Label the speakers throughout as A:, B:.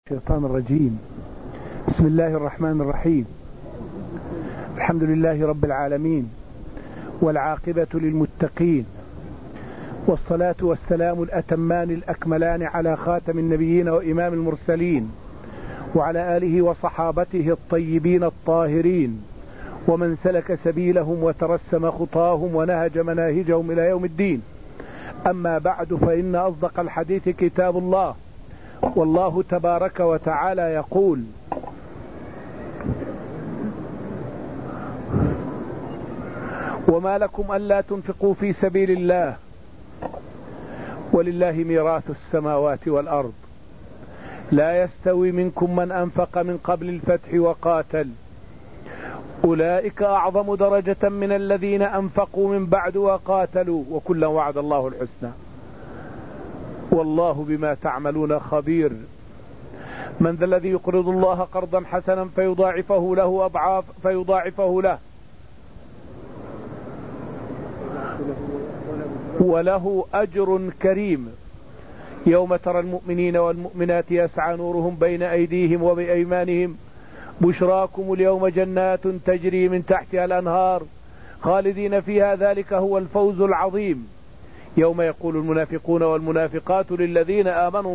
A: الشيطان الرجيم. بسم الله الرحمن الرحيم. الحمد لله رب العالمين، والعاقبة للمتقين، والصلاة والسلام الأتمان الأكملان على خاتم النبيين وإمام المرسلين، وعلى آله وصحابته الطيبين الطاهرين، ومن سلك سبيلهم وترسم خطاهم ونهج مناهجهم إلى يوم الدين. أما بعد، فإن أصدق الحديث كتاب الله، والله تبارك وتعالى يقول: وما لكم ألا تنفقوا في سبيل الله ولله ميراث السماوات والأرض لا يستوي منكم من أنفق من قبل الفتح وقاتل أولئك أعظم درجة من الذين أنفقوا من بعد وقاتلوا وكلا وعد الله الحسنى والله بما تعملون خبير. من ذا الذي يقرض الله قرضا حسنا فيضاعفه له أضعاف وله أجر كريم. يوم ترى المؤمنين والمؤمنات يسعى نورهم بين أيديهم وبأيمانهم بشراكم اليوم جنات تجري من تحتها الأنهار خالدين فيها ذلك هو الفوز العظيم. يوم يقول المنافقون والمنافقات للذين آمنوا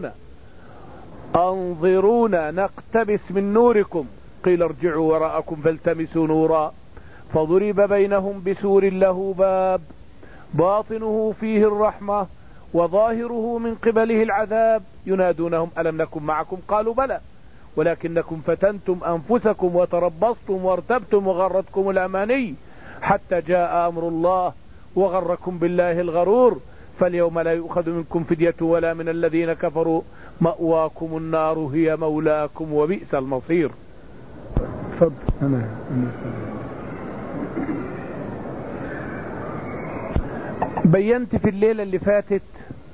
A: انظرونا نقتبس من نوركم قيل ارجعوا وراءكم فالتمسوا نورا فضرب بينهم بسور له باب باطنه فيه الرحمة وظاهره من قبله العذاب ينادونهم ألم نكن معكم قالوا بلى ولكنكم فتنتم أنفسكم وتربصتم وارتبتم وغرتكم الأماني حتى جاء أمر الله وغركم بالله الغرور فاليوم لا يؤخذ منكم فدية ولا من الذين كفروا مأواكم النار هي مولاكم وبئس المصير. تفضل. بينت في الليلة اللي فاتت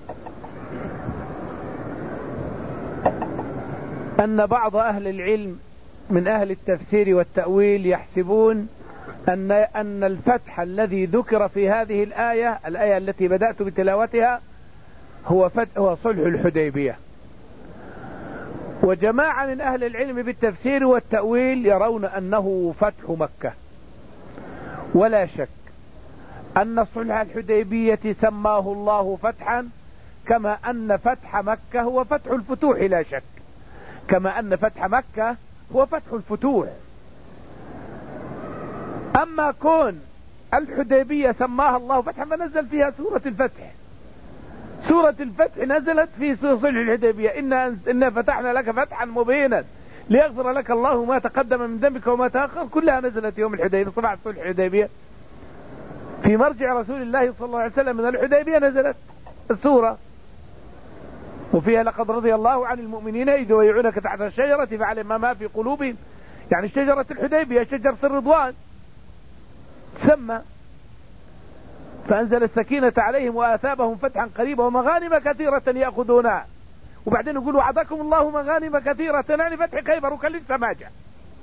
A: أن بعض أهل العلم من أهل التفسير والتأويل يحسبون أن الفتح الذي ذكر في هذه الآية التي بدأت بتلاوتها هو صلح الحديبية. وجماعة من أهل العلم بالتفسير والتأويل يرون أنه فتح مكة. ولا شك أن صلح الحديبية سماه الله فتحا كما أن فتح مكة هو فتح الفتوح، لا شك، كما أن فتح مكة هو فتح الفتوح. أما كون الحديبية سماها الله فتحا فنزل فيها سورة الفتح. سورة الفتح نزلت في صلح الحديبية إنا فتحنا لك فتحا مبينا ليغفر لك الله ما تقدم من ذنبك وما تأخر، كلها نزلت يوم الحديبية. صباح صلح الحديبية في مرجع رسول الله صلى الله عليه وسلم من الحديبية نزلت السورة، وفيها لقد رضي الله عن المؤمنين إذ يبايعونك تحت الشجرة فعلم ما في قلوبهم، يعني شجرة الحديبية شجرة الرضوان تسمى، فأنزل السكينة عليهم وآثابهم فتحا قريبا ومغانم كثيرة يأخذونها. وبعدين يقول وعدكم الله مغانم كثيرة، يعني فتح خيبر وكان لسه ما جاء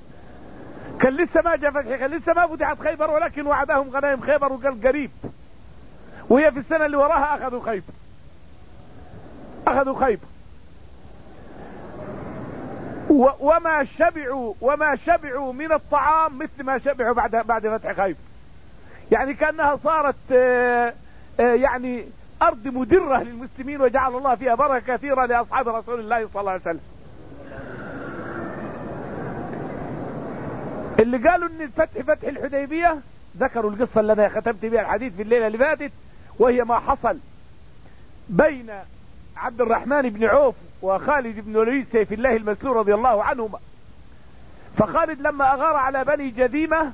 A: فتح، كان لسه ما فتحت خيبر، ولكن وعدهم غنائم خيبر وقال قريب، وهي في السنة اللي وراها أخذوا خيبر وما شبعوا من الطعام مثل ما شبعوا بعد فتح خيبر. يعني كأنها صارت يعني أرض مدرة للمسلمين، وجعل الله فيها بركة كثيرة لأصحاب رسول الله صلى الله عليه وسلم. اللي قالوا ان فتح الحديبية ذكروا القصة اللي انا ختمت بها الحديث في الليلة اللي فاتت، وهي ما حصل بين عبد الرحمن بن عوف وخالد بن الوليد سيف الله المسلول رضي الله عنهما. فخالد لما أغار على بني جذيمة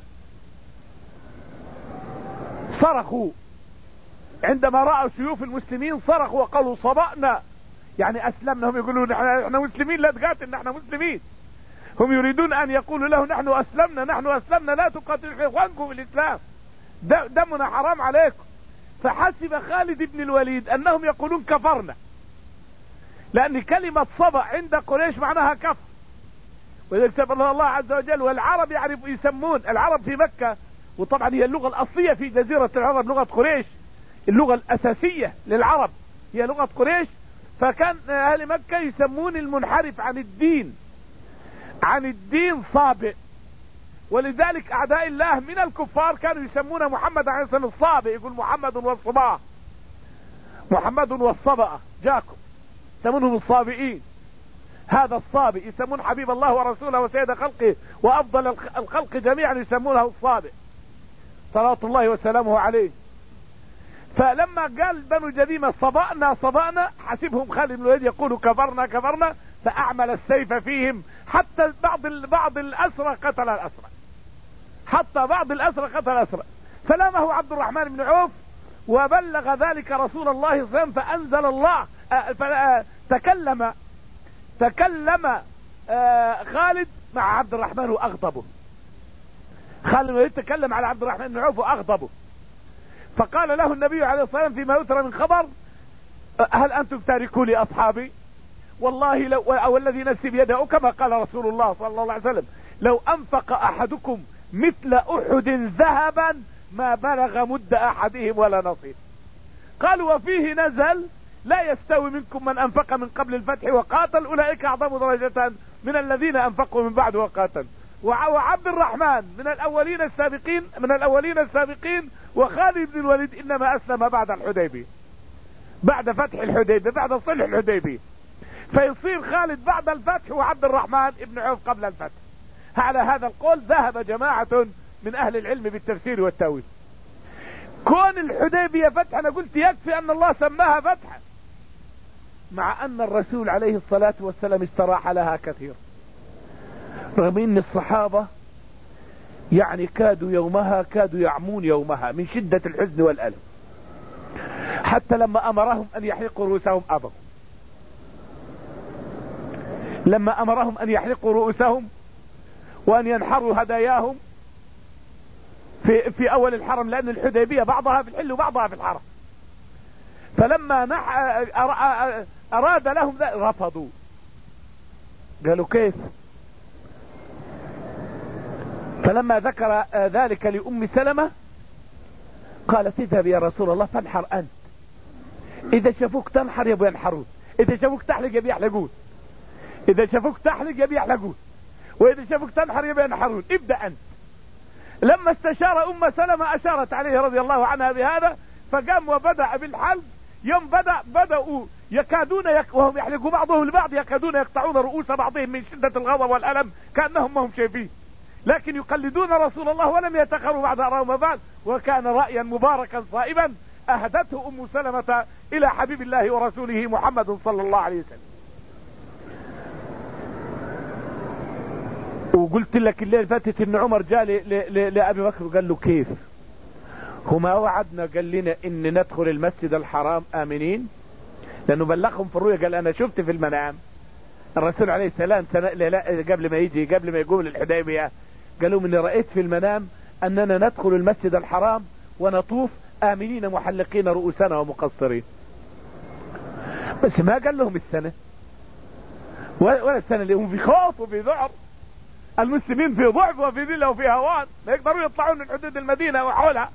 A: صرخوا، عندما رأوا سيوف المسلمين صرخوا وقالوا صبأنا، يعني أسلمنا. هم يقولون نحن مسلمين، لا تقاتل، نحن مسلمين. هم يريدون أن يقولوا له نحن أسلمنا لا تقاتلوا إخوانكم في الإسلام، دمنا حرام عليكم. فحسب خالد بن الوليد أنهم يقولون كفرنا، لأن كلمة صبأ عند قريش معناها كفر، ويكتب الله عز وجل. والعرب يسمون العرب في مكة، وطبعا هي اللغة الأصلية في جزيرة العرب لغة قريش، اللغة الأساسية للعرب هي لغة قريش، فكان اهل مكة يسمون المنحرف عن الدين صابئ. ولذلك اعداء الله من الكفار كانوا يسمون محمد عليه السلام الصابئ، يقول محمد والصبا، محمد والصبأ جاكم، يسمونهم الصابئين. هذا الصابئ يسمون حبيب الله ورسوله وسيد خلقه وافضل الخلق جميعا يسمونه الصابئ صلوات الله وسلامه عليه. فلما قال بنو جذيمة صبأنا حسبهم خالد بن الوليد يقول كفرنا، فأعمل السيف فيهم حتى بعض الأسرى قتل الأسرى، حتى بعض الأسرى قتل الأسرى. فلامه عبد الرحمن بن عوف وبلغ ذلك رسول الله صلى الله عليه وسلم، فأنزل الله تكلم خالد مع عبد الرحمن وأغضبه. خالد تكلم على عبد الرحمن بن عوف وأغضبه، فقال له النبي عليه الصلاة والسلام فيما يترى من خبر: هل أنتم تاركوا لي أصحابي؟ والله أو الذي نفسي بيده، كما قال رسول الله صلى الله عليه وسلم: لو أنفق أحدكم مثل أحد ذهبا ما بلغ مد أحدهم ولا نصيب. قالوا: وفيه نزل: لا يستوي منكم من أنفق من قبل الفتح وقاتل أولئك أعظم درجة من الذين أنفقوا من بعد وقاتل. وعبد الرحمن من الأولين السابقين، وخالد بن الوليد إنما أسلم بعد الحديبية، بعد فتح الحديبية، بعد صلح الحديبية. فيصير خالد بعد الفتح وعبد الرحمن بن عوف قبل الفتح. على هذا القول ذهب جماعة من أهل العلم بالتفسير والتأويل. كون الحديبية فتح، أنا قلت يكفي أن الله سماها فتحا، مع أن الرسول عليه الصلاة والسلام استراح لها كثير، رغم أن الصحابة يعني كادوا يعمون يومها من شدة الحزن والألم، حتى لما أمرهم أن يحلقوا رؤوسهم أبوا. لما أمرهم أن يحلقوا رؤوسهم وأن ينحروا هداياهم في أول الحرم، لأن الحديبية بعضها في الحل وبعضها في الحرم. فلما أراد لهم ذلك رفضوا، قالوا: كيف؟ فلما ذكر ذلك لأم سلمة قالت: اذهب يا رسول الله فانحر أنت، إذا شافوك تنحر يبقوا ينحرون، إذا شافوك تحلق يبقوا يحلقون، إذا شافوك تحلق يبقوا يحلقون، وإذا شافوك تنحر يبقوا ينحرون، ابدأ أنت. لما استشار أم سلمة أشارت عليه رضي الله عنها بهذا، فقام وبدأ بالحلق. يوم بدأوا يكادون وهم يحلقوا بعضهم البعض يكادون يقطعون رؤوس بعضهم من شدة الغضب والألم كأنهم ما هم شايفين، لكن يقلدون رسول الله ولم يتخروا بعد أراهم بعد. وكان رأيا مباركا صائبا أهدته أم سلمة إلى حبيب الله ورسوله محمد صلى الله عليه وسلم. وقلت لك الليل فاتت ان عمر جاء لأبي بكر وقال له: كيف هما وعدنا، قال لنا ان ندخل المسجد الحرام آمنين، لأنه بلغهم في الرؤيا، قال: أنا شفت في المنام الرسول عليه السلام قبل ما يقوم للحديبية، قالوا: إني رأيت في المنام أننا ندخل المسجد الحرام ونطوف آمنين محلقين رؤوسنا ومقصرين. بس ما قال لهم السنة ولا السنة، اللي هم في خوف وفي ذعر، المسلمين في ضعف وفي ذلة وفي هوان، ما يقدروا يطلعون من حدود المدينة وحولها.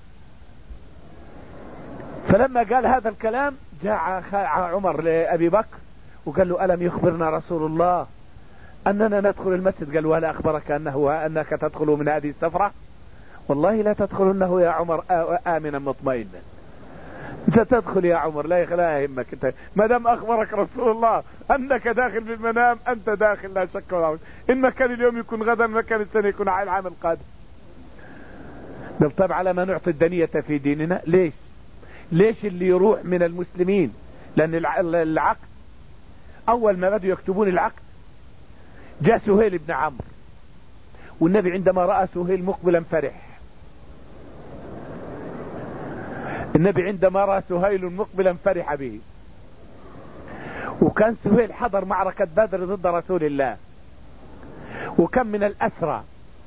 A: فلما قال هذا الكلام جاء عمر لأبي بكر وقال له: ألم يخبرنا رسول الله أننا ندخل المسجد؟ قال: ولا أخبرك أنك تدخل من هذه السفرة؟ والله لا تدخلنه يا عمر آمنا مطمئنا. انت تدخل يا عمر، لا يهمك، انت ما دام اخبرك رسول الله انك داخل في المنام انت داخل، لا شك ولا ريب. ان ما كان اليوم يكون غدا، ما كان السنه يكون العام القادم. بالطبع على ما نعطي الدنية في ديننا. ليش اللي يروح من المسلمين؟ لان العقد اول ما بدوا يكتبون العقد جاء سهيل بن عمرو، والنبي عندما رأى سهيل مقبلا فرح. النبي عندما رأى سهيل مقبلا فرح به. وكان سهيل حضر معركة بدر ضد رسول الله، وكم من الأسرى.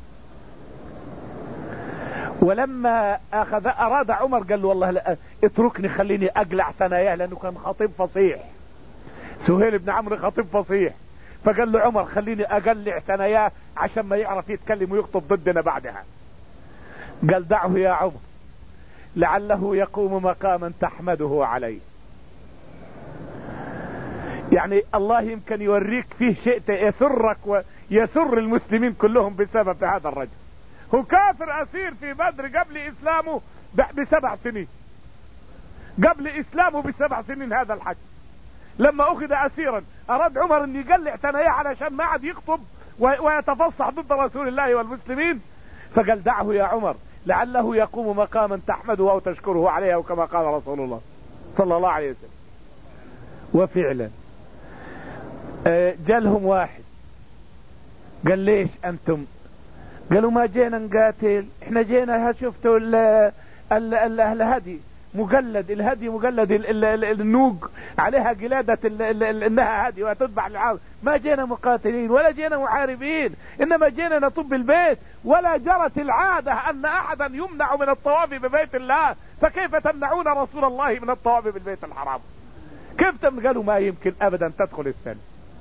A: ولما أراد عمر قال له: والله لا اتركني، خليني أقلع ثناياه، لأنه كان خطيب فصيح. سهيل بن عمرو خطيب فصيح، فقال له عمر: خليني أقلع ثناياه عشان ما يعرف يتكلم ويخطب ضدنا بعدها. قال: دعه يا عمر لعله يقوم مقاما تحمده عليه. يعني الله يمكن يوريك فيه شيء يسرك ويسر المسلمين كلهم بسبب هذا الرجل. هو كافر اسير في بدر قبل اسلامه ب7 سنين، قبل اسلامه ب7 سنين. هذا الحج لما اخذ اسيرا اراد عمر ان يقلع ثناياه علشان ما عاد يخطب ويتفصح ضد رسول الله والمسلمين، فقال دعه يا عمر لعله يقوم مقاما تحمده او تشكره عليه، او كما قال رسول الله صلى الله عليه وسلم. وفعلا جالهم واحد قال ليش انتم؟ قالوا ما جينا نقاتل، احنا جينا شفتوا الهدي مقلد، الهدي مقلد النوق عليها قلادة انها هدي وتذبح للعرب، ما جينا مقاتلين ولا جينا محاربين، انما جينا نطب البيت، ولا جرت العادة ان احدا يمنع من الطواف ببيت الله، فكيف تمنعون رسول الله من الطواف بالبيت الحرام؟ كيف قالوا ما يمكن ابدا تدخل السنة.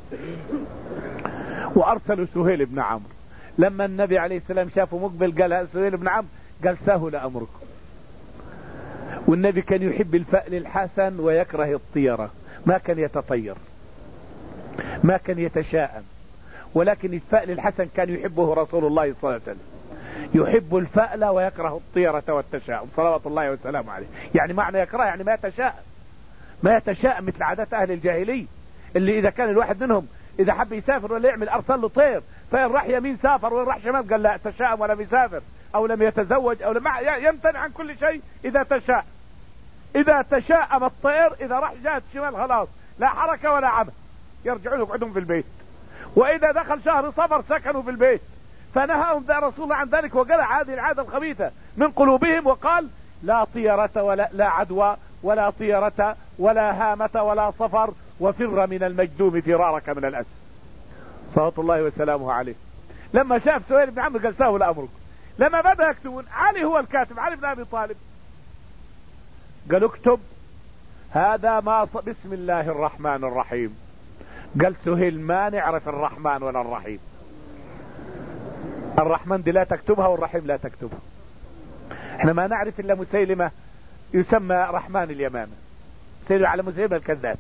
A: وارسلوا سهيل بن عمرو، لما النبي عليه السلام شافه مقبل قال سهيل بن عمرو قال سهل امركم. والنبي كان يحب الفأل الحسن ويكره الطيرة، ما كان يتطير، ما كان يتشاءم، ولكن الفأل الحسن كان يحبه رسول الله صلى الله عليه وسلم، يحب الفأل ويكره الطيرة والتشاؤم صلوات الله وسلامه عليه. يعني معنى يكره يعني ما يتشاءم، ما يتشاءم مثل عادات اهل الجاهلية، اللي اذا كان الواحد منهم اذا حب يسافر ولا يعمل ارسل له طير، فإن راح يمين سافر وإن راح شمال قال لا تشاءم ولم يسافر او لم يتزوج او لم يمتنع عن كل شيء اذا تشاء. اذا تشاءم الطير اذا راح جهة الشمال خلاص لا حركة ولا عمل، يرجعون يقعدون في البيت. واذا دخل شهر صفر سكنوا في البيت، فنهاهم رسول الله عن ذلك وقلع هذه العادة الخبيثة من قلوبهم، وقال لا طيرة ولا لا عدوى ولا طيرة ولا هامة ولا صفر، وفر من المجدوم فرارك من الأسد صلوات الله وسلامه عليه. لما شاف سهيل بن عمرو قال سهل أمرك. لما بدأ يكتبون، علي هو الكاتب، علي بن أبي طالب، قالوا اكتب هذا ما بسم الله الرحمن الرحيم. قال سهيل ما نعرف الرحمن ولا الرحيم، الرحمن دي لا تكتبها والرحيم لا تكتبها، احنا ما نعرف الا مسيلمة يسمى رحمن اليمامة، سيلوا على مسيلمة الكذاب،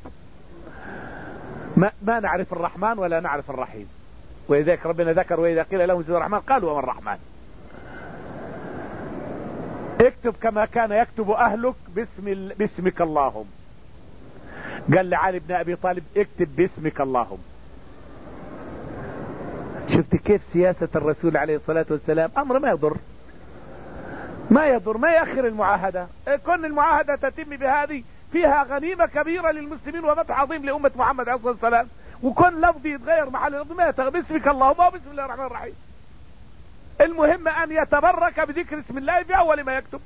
A: ما نعرف الرحمن ولا نعرف الرحيم. ولذلك ربنا ذكر وإذا قيل لهم اسمه الرحمن قالوا وما الرحمن. اكتب كما كان يكتب أهلك باسمك اللهم. قال لعلي بن أبي طالب اكتب باسمك اللهم. شفت كيف سياسة الرسول عليه الصلاة والسلام؟ أمر ما يضر، ما يأخر المعاهدة. كون المعاهدة تتم بهذه فيها غنيمة كبيرة للمسلمين وفتح عظيم لأمة محمد عليه الصلاة والسلام. وكون لفظي يتغير محل اللفظ ما يتغير، باسمك اللهم أو بسم الله الرحمن الرحيم. المهم أن يتبرك بذكر اسم الله في أول ما يكتب،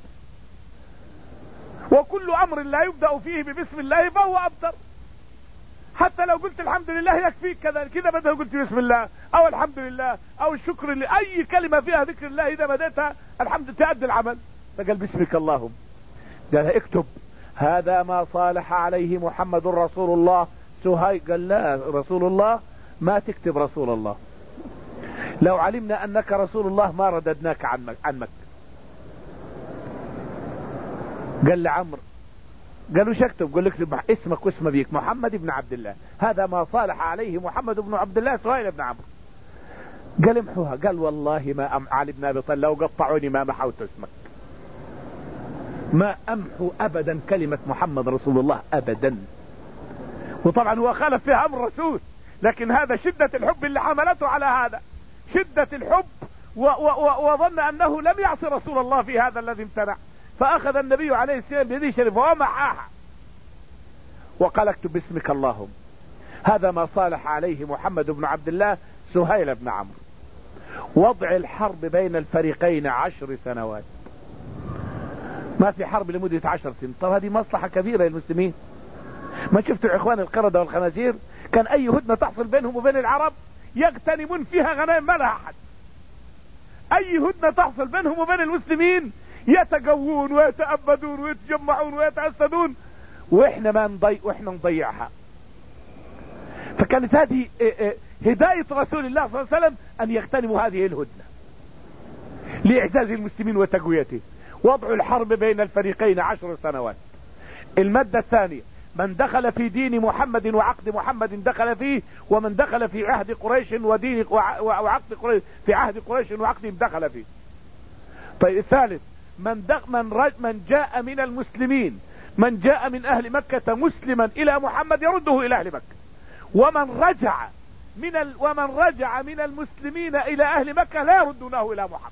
A: وكل أمر لا يبدأ فيه ببسم الله فهو أبتر. حتى لو قلت الحمد لله يكفيك كذا كذا، بدل قلت بسم الله أو الحمد لله أو الشكر لله، أي كلمة فيها ذكر الله إذا بدأتها الحمد تأدي العمل. فقال باسمك اللهم. قال اكتب هذا ما صالح عليه محمد رسول الله. سهيل قال لا رسول الله ما تكتب رسول الله، لو علمنا أنك رسول الله ما رددناك عن مكة. قال لعمر، قالوا شو اكتب؟ قال اكتب اسمك واسم ابيك محمد بن عبد الله، هذا ما صالح عليه محمد بن عبد الله سهيل بن عمرو. قال امحوها. قال والله ما علي بن ابي طالب لو قطعوني ما محوت اسمك، ما امحو ابدا كلمة محمد رسول الله ابدا. وطبعا هو خالف فيها امر الرسول، لكن هذا شدة الحب اللي حملته على هذا، شدة الحب وظن انه لم يعصي رسول الله في هذا الذي امتنع، فاخذ النبي عليه السلام بيده شريفه ومحاها وقال اكتب باسمك اللهم، هذا ما صالح عليه محمد بن عبد الله سهيل بن عمرو. وضع الحرب بين الفريقين 10 سنوات، ما في حرب لمدة 10 سنين. طب هذه مصلحة كبيرة للمسلمين. ما شفتوا اخوان القردة والخنازير كان اي هدنة تحصل بينهم وبين العرب يغتنمون فيها غنائم ما لها احد. اي هدنة تحصل بينهم وبين المسلمين يتقوون ويتأبدون ويتجمعون ويتأسدون، واحنا نضيعها. فكانت هذه هداية رسول الله صلى الله عليه وسلم ان يغتنموا هذه الهدنة لاعزاز المسلمين وتقويته. وضع الحرب بين الفريقين 10 سنوات. المادة الثانية من دخل في دين محمد وعقد محمد دخل فيه، ومن دخل في عهد قريش ودين وعقد قريش في عهد قريش وعقدهم دخل فيه. طيب الثالث، من جاء من المسلمين، من جاء من اهل مكة مسلما الى محمد يرده الى اهل مكة، ومن رجع من المسلمين الى اهل مكة لا يردونه الى محمد.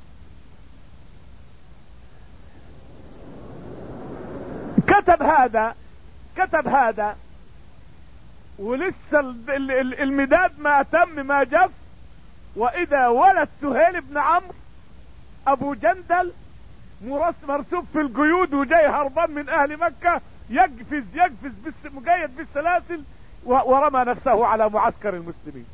A: كتب هذا ولسه المداد ما تم ما جف، واذا ولد سهيل بن عمرو ابو جندل مرسوب في القيود وجاي هربان من اهل مكة، يقفز مقيد بالسلاسل، ورمى نفسه على معسكر المسلمين.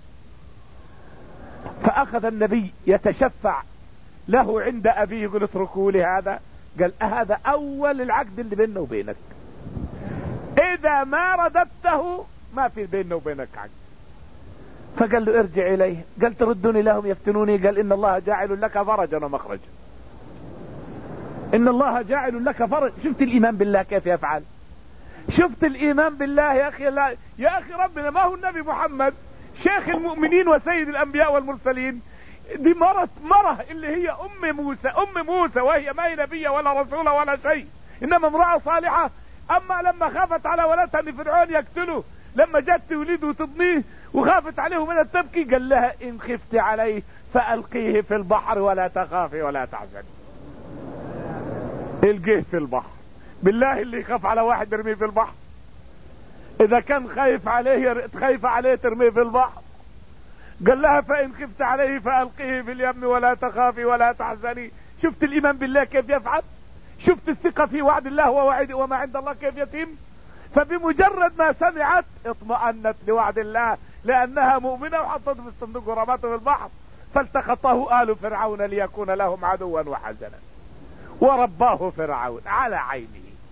A: فاخذ النبي يتشفع له عند ابيه، يقول اتركوا لي هذا. قال هذا اول العقد اللي بيننا وبينك، اذا ما رددته ما في بيننا وبينك عقد. فقال له ارجع اليه. قال تردوني لهم يفتنوني. قال ان الله جاعل لك فرجا ومخرجا، ان الله جاعل لك فرج. شفت الايمان بالله كيف يفعل؟ شفت الايمان بالله يا اخي؟ لا يا اخي، ربنا ما هو النبي محمد شيخ المؤمنين وسيد الانبياء والمرسلين؟ دي مرة اللي هي ام موسى، وهي ما هي نبية ولا رسولة ولا شيء، انما امرأة صالحة. اما لما خافت على ولدها ان فرعون يقتله، لما جت تولده وتضنيه وخافت عليه من التبكي، قال لها ان خفت عليه فالقيه في البحر ولا تخافي ولا تحزني. القيه في البحر. بالله اللي يخاف على واحد يرميه في البحر؟ اذا كان خايف عليه ترميه في البحر. قال لها فإن خفت عليه فألقيه في اليم ولا تخافي ولا تحزني. شفت الإيمان بالله كيف يفعل؟ شفت الثقة في وعد الله وما عند الله كيف يتم؟ فبمجرد ما سمعت اطمأنت لوعد الله، لأنها مؤمنة، وحطته في الصندوق ورمته في البحر. فالتقطه آل فرعون ليكون لهم عدوا وحزنا، ورباه فرعون على عينه.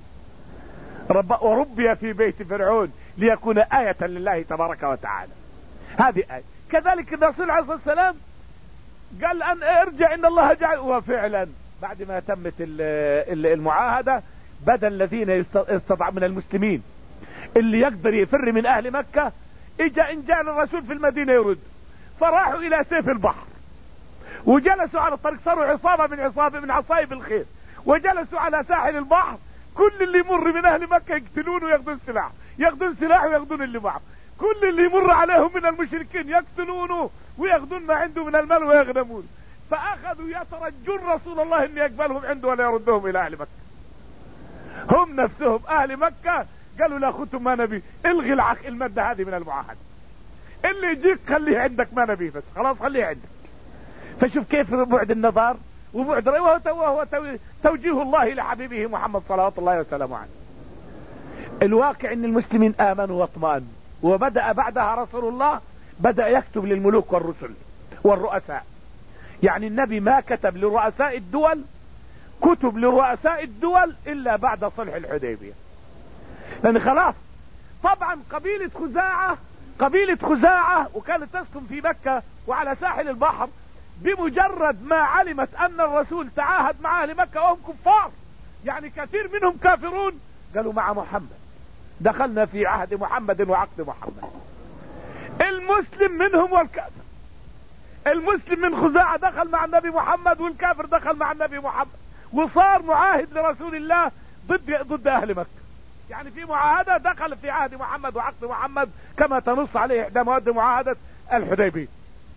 A: وربي في بيت فرعون ليكون آية لله تبارك وتعالى. هذه آية. كذلك الرسول عليه الصلاة والسلام قال أن ارجع إن الله جعل، وفعلا بعد ما تمت المعاهدة بدأ الذين يستضعف من المسلمين اللي يقدر يفر من أهل مكة، إن جاء الرسول في المدينة يرد، فراحوا إلى سيف البحر وجلسوا على الطريق، صاروا عصابة من عصائب الخير، وجلسوا على ساحل البحر. كل اللي يمر من أهل مكة يقتلون وياخذون سلاح وياخذون اللي معه. كل اللي يمر عليهم من المشركين يقتلونه وياخذون ما عنده من المال ويغنمون. فاخذوا يترجون رسول الله ان يقبلهم عنده ولا يردهم الى اهل مكة. هم نفسهم اهل مكة قالوا لا خذتم ما نبي، الغي المادة هذه من المعاهدة، اللي يجيك خليه عندك ما نبي، بس خلاص خليه عندك. فشوف كيف بعد النظر وبعد وهو توجيه الله لحبيبه محمد صلوات الله وسلامه عليه. الواقع ان المسلمين امنوا واطمأنوا، وبدأ بعدها رسول الله بدأ يكتب للملوك والرسل والرؤساء. يعني النبي ما كتب لرؤساء الدول كتب لرؤساء الدول الا بعد صلح الحديبية، لان خلاص طبعا قبيلة خزاعة وكانت تسكن في مكة وعلى ساحل البحر، بمجرد ما علمت ان الرسول تعاهد مع اهل مكة وهم كفار، يعني كثير منهم كافرون، قالوا مع محمد، دخلنا في عهد محمد وعقد محمد. المسلم منهم والكافر، المسلم من خزاعة دخل مع النبي محمد، والكافر دخل مع النبي محمد، وصار معاهد لرسول الله ضد اهل مكة. يعني في معاهدة دخل في عهد محمد وعقد محمد كما تنص عليه احدى مواد معاهدة الحديبية.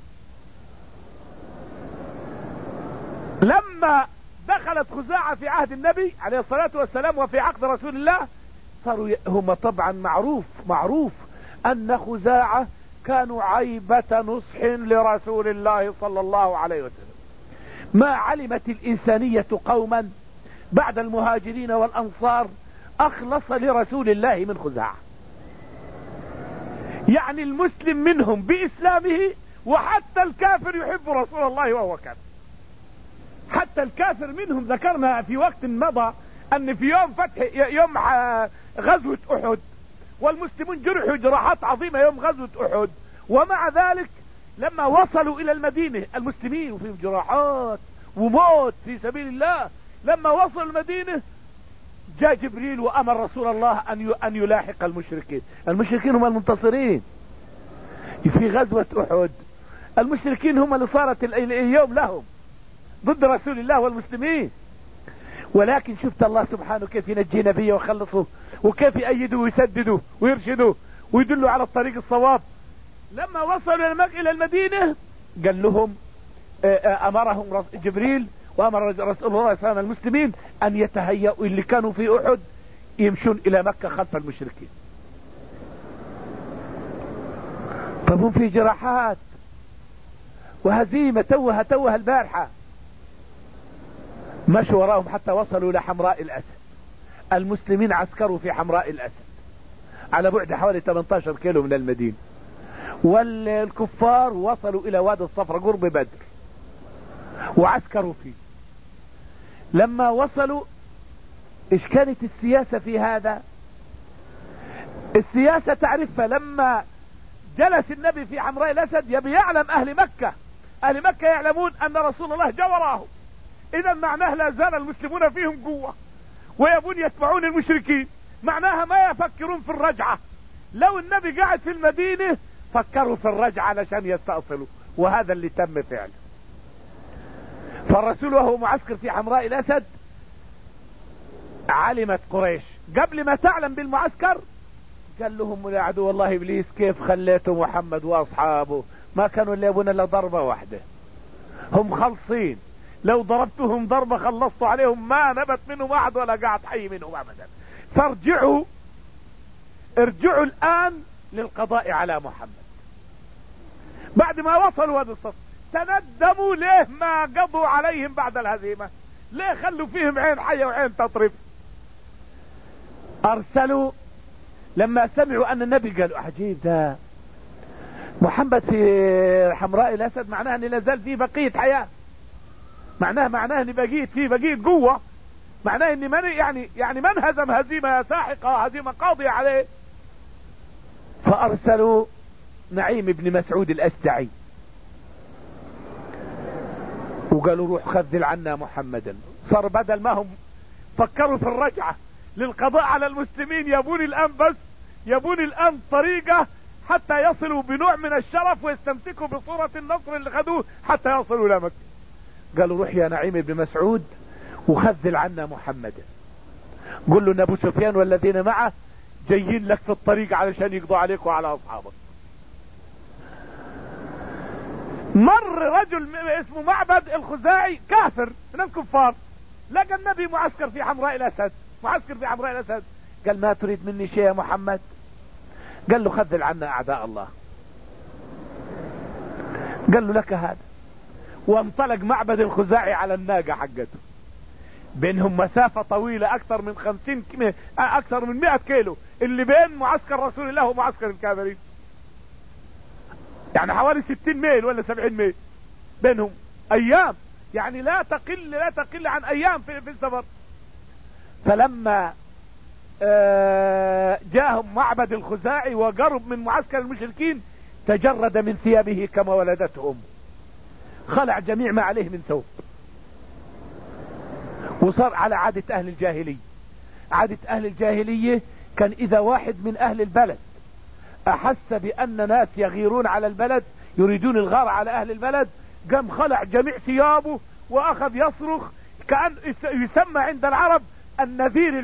A: لما دخلت خزاعة في عهد النبي عليه الصلاة والسلام وفي عقد رسول الله، صاروا هم طبعا معروف ان خزاعة كانوا عيبة نصح لرسول الله صلى الله عليه وسلم. ما علمت الإنسانية قوما بعد المهاجرين والأنصار أخلص لرسول الله من خزاعة. يعني المسلم منهم بإسلامه، وحتى الكافر يحب رسول الله وهو كافر. حتى الكافر منهم، ذكرنا في وقت مضى أن في يوم غزوة أحد والمسلمون جرحوا جراحات عظيمة يوم غزوة أحد، ومع ذلك لما وصلوا إلى المدينة المسلمين وفيهم جراحات وموت في سبيل الله، لما وصلوا المدينة جاء جبريل وامر رسول الله ان يلاحق المشركين. المشركين هم المنتصرين في غزوة احد، المشركين هم اللي صارت اليوم لهم ضد رسول الله والمسلمين. ولكن شفت الله سبحانه كيف ينجي نبيه ويخلصه، وكيف يأيده ويسدده ويرشده ويدله على الطريق الصواب. لما وصلوا الى المدينة قال لهم امرهم جبريل وامر رسول الله صلى الله عليه وسلم المسلمين ان يتهيأوا اللي كانوا في احد يمشون الى مكة خلف المشركين. طب هم في جراحات وهزيمة توها البارحة. مشوا وراهم حتى وصلوا الى حمراء الاسد. المسلمين عسكروا في حمراء الاسد على بعد حوالي 18 كيلو من المدينة، والكفار وصلوا الى وادي الصفرة قرب بدر وعسكروا فيه. لما وصلوا ايش كانت السياسة في هذا؟ السياسة تعرفها. لما جلس النبي في حمراء الاسد يبي يعلم اهل مكة يعلمون ان رسول الله جاء وراهم، اذا معناه لا زال المسلمون فيهم قوة ويبون يتبعون المشركين، معناها ما يفكرون في الرجعة. لو النبي قاعد في المدينة فكروا في الرجعة علشان يستأصلوا، وهذا اللي تم فعله. فالرسول وهو معسكر في حمراء الاسد علمت قريش قبل ما تعلم بالمعسكر، قال لهم يا عدو الله ابليس كيف خليتوا محمد واصحابه ما كانوا اللي يبون الا ضربة واحدة، هم خلصين، لو ضربتهم ضربة خلصتوا عليهم ما نبت منهم احد ولا قاعد حي منهم ابدا. فارجعوا الان للقضاء على محمد. بعد ما وصلوا هذا الصف تندموا ليه ما قضوا عليهم بعد الهزيمة، ليه خلوا فيهم عين حية وعين تطرف. ارسلوا لما سمعوا ان النبي قالوا عجيب ده محمد في حمراء الاسد، معناها ان لازال فيه بقية حياة، معناها ان بقية قوة، معناه ان من يعني من هزم هزيمة ساحقة، هزيمة قاضية عليه. فارسلوا نعيم بن مسعود الاشجعي وقالوا روح خذل عنا محمدا. صار بدل ما هم فكروا في الرجعة للقضاء على المسلمين يبون الان طريقة حتى يصلوا بنوع من الشرف ويستمسكوا بصورة النصر اللي خذوه حتى يصلوا الى مكة. قالوا روح يا نعيم بن مسعود وخذل عنا محمدا، قل له ان ابو سفيان والذين معه جايين لك في الطريق علشان يقضوا عليك وعلى اصحابك. مر رجل اسمه معبد الخزاعي كافر من الكفار، لقى النبي معسكر في حمراء الاسد، قال ما تريد مني شيء يا محمد؟ قال له خذل عنا اعداء الله. قال له لك هذا. وانطلق معبد الخزاعي على الناقة حقته، بينهم مسافة طويلة اكثر من 100 كيلو اللي بين معسكر رسول الله ومعسكر الكافرين، يعني حوالي 60 ميل ولا 70 ميل بينهم، ايام يعني لا تقل عن ايام في السفر. فلما جاءهم معبد الخزاعي وقرب من معسكر المشركين تجرد من ثيابه كما ولدته امه، خلع جميع ما عليه من ثوب، وصار على عادة اهل الجاهلية. عادة اهل الجاهلية كان اذا واحد من اهل البلد احس بان ناس يغيرون على البلد يريدون الغار على اهل البلد، قام خلع جميع ثيابه واخذ يصرخ، كأن يسمى عند العرب النذير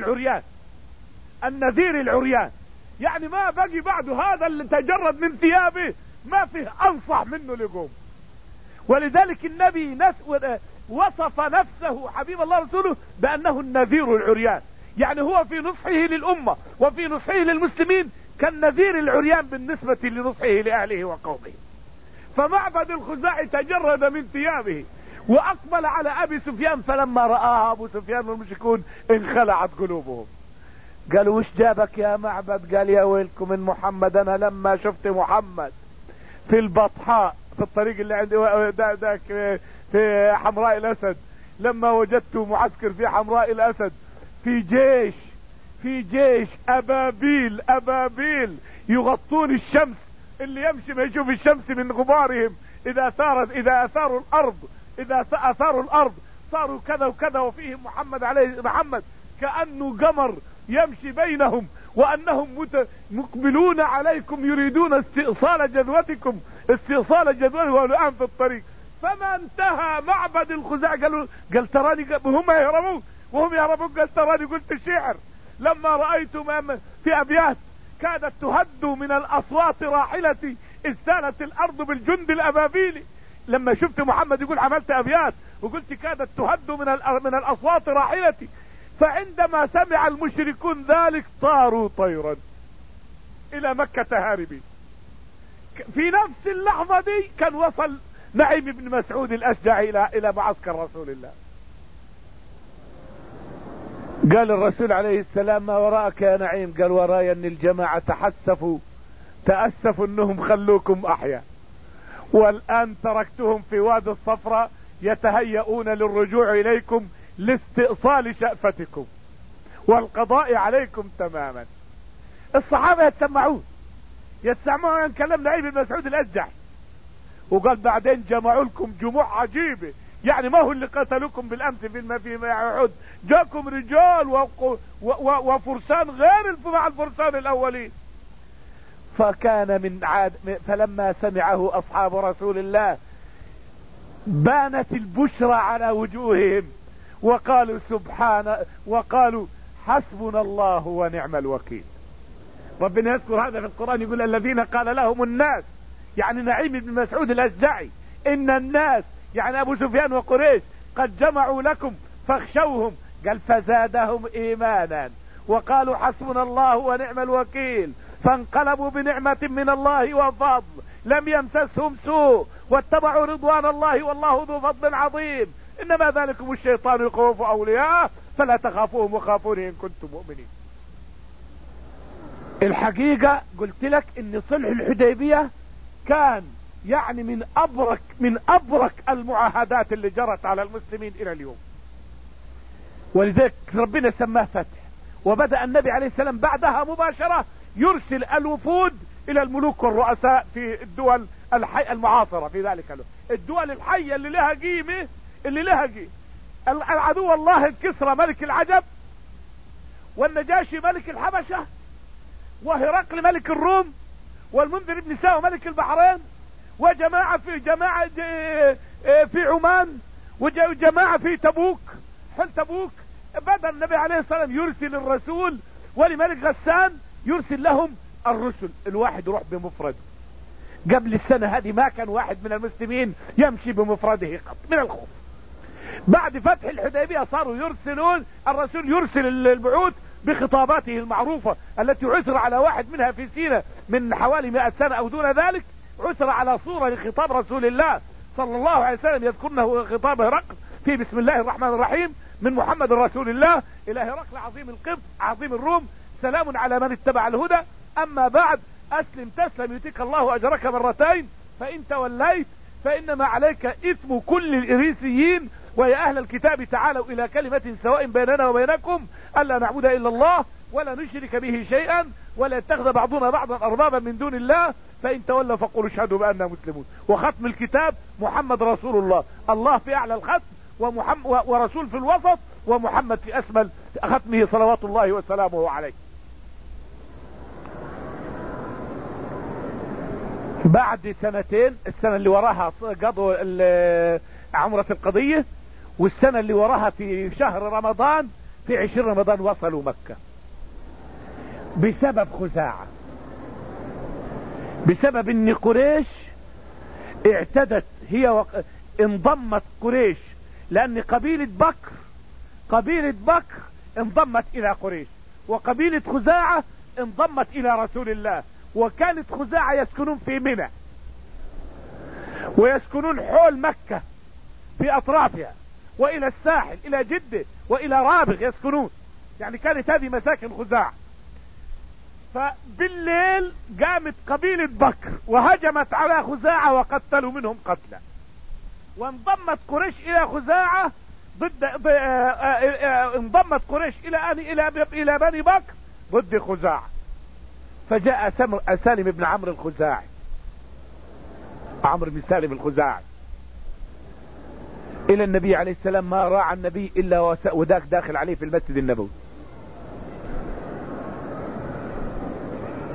A: العريان، يعني ما بقي بعده هذا اللي تجرد من ثيابه ما فيه انصح منه لقوم. ولذلك النبي وصف نفسه حبيب الله رسوله بانه النذير العريان، يعني هو في نصحه للامة وفي نصحه للمسلمين كالنذير العريان بالنسبة لنصحه لاهله وقومه. فمعبد الخزاعي تجرد من ثيابه واقبل على ابي سفيان، فلما رآها ابو سفيان والمشركون انخلعت قلوبهم. قالوا وش جابك يا معبد؟ قال يا ويلكم من محمد، انا لما شفت محمد في البطحاء في الطريق اللي عندي ذاك في حمراء الاسد، لما وجدته معسكر في حمراء الاسد في جيش ابابيل يغطون الشمس، اللي يمشي ما يشوف الشمس من غبارهم، اذا اثاروا الارض صاروا كذا وكذا، وفيهم محمد كأنه قمر يمشي بينهم، وأنهم مقبلون عليكم يريدون استئصال جدوتكم، استئصال جدوتكم والآن في الطريق. فما انتهى معبد الخزاع قال تراني، هم يهربون وهم يهربون، قال تراني قلت الشعر لما رأيتم في أبيات كادت تهد من الأصوات راحلتي إذ سالت الأرض بالجند الأبابيلي. لما شفت محمد يقول عملت أبيات وقلت كادت تهد من الأصوات راحلتي، فعندما سمع المشركون ذلك طاروا طيرا إلى مكة هاربين. في نفس اللحظة دي كان وصل نعيم بن مسعود الأشجعي إلى معسكر رسول الله. قال الرسول عليه السلام ما وراءك يا نعيم؟ قال ورايا ان الجماعة تأسفوا انهم خلوكم احياء، والان تركتهم في وادي الصفراء يتهيئون للرجوع اليكم لاستئصال شأفتكم والقضاء عليكم تماما. الصحابة يتسمعون كلام نعيم بن مسعود الأشجعي، وقال بعدين جمعوا لكم جموع عجيبة، يعني ما هو اللي قتلوكم بالامس في احد، جاكم رجال وفرسان غير مع الفرسان الاولين. فكان من فلما سمعه اصحاب رسول الله بانت البشرى على وجوههم وقالوا حسبنا الله ونعم الوكيل. ربنا يذكر هذا في القرآن، يقول الذين قال لهم الناس، يعني نعيم بن مسعود الأشجعي، ان الناس يعني ابو سفيان وقريش قد جمعوا لكم فاخشوهم. قال فزادهم ايمانا وقالوا حسبنا الله ونعم الوكيل، فانقلبوا بنعمة من الله وفضل لم يمسسهم سوء واتبعوا رضوان الله والله ذو فضل عظيم. انما ذلكم الشيطان يخوف اولياءه فلا تخافوهم وخافوني ان كنتم مؤمنين. الحقيقة قلت لك ان صلح الحديبية كان يعني من ابرك المعاهدات اللي جرت على المسلمين الى اليوم، ولذلك ربنا سماه فتح. وبدأ النبي عليه السلام بعدها مباشرة يرسل الوفود الى الملوك والرؤساء في الدول المعاصرة في ذلك الدول الحية اللي لها قيمة، العدو الله الكسرى ملك العجب، والنجاشي ملك الحبشة، وهرقل ملك الروم، والمنذر بن ساوى ملك البحرين، وجماعة في عمان، وجماعة في تبوك حل تبوك. بدأ النبي عليه الصلاة والسلام يرسل الرسول، ولملك غسان يرسل لهم الرسل، الواحد يروح بمفرده. قبل السنة هذه ما كان واحد من المسلمين يمشي بمفرده قط من الخوف. بعد فتح الحديبية صاروا يرسلون، الرسول يرسل البعوث بخطاباته المعروفة التي عثر على واحد منها في سيناء من حوالي 100 سنة او دون ذلك، عثر على صورة لخطاب رسول الله صلى الله عليه وسلم يذكرنه خطاب هرقل في بسم الله الرحمن الرحيم من محمد رسول الله الى هرقل عظيم القبط عظيم الروم، سلام على من اتبع الهدى، اما بعد اسلم تسلم يؤتيك الله اجرك مرتين، فان توليت فانما عليك اثم كل الاريسيين، ويا اهل الكتاب تعالوا الى كلمة سواء بيننا وبينكم الا نعبد الا الله ولا نشرك به شيئا ولا يتخذ بعضنا بعضا اربابا من دون الله، فان تولوا فقولوا اشهدوا باننا مسلمون. وختم الكتاب محمد رسول الله، الله في اعلى الختم ورسول في الوسط ومحمد في اسفل ختمه صلوات الله وسلامه عليه. بعد سنتين، السنة اللي وراها قضوا عمرة القضية، والسنة اللي وراها في شهر رمضان في 20 رمضان وصلوا مكة بسبب خزاعة، بسبب ان قريش اعتدت انضمت قريش، لان قبيلة بكر انضمت الى قريش، وقبيلة خزاعة انضمت الى رسول الله. وكانت خزاعة يسكنون في منى ويسكنون حول مكة في اطرافها، والى الساحل الى جدة والى رابغ يسكنون، يعني كانت هذه مساكن خزاعة. فبالليل قامت قبيلة بكر وهجمت على خزاعة وقتلوا منهم قتلى، وانضمت قريش الى خزاعة انضمت قريش الى بني بكر ضد خزاعة. فجاء سالم بن عمرو الخزاعي، عمرو بن سالم الخزاعي الى النبي عليه السلام، ما راعى النبي الا وذاك داخل عليه في المسجد النبوي،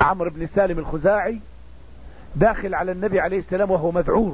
A: عمرو بن سالم الخزاعي داخل على النبي عليه السلام وهو مذعور،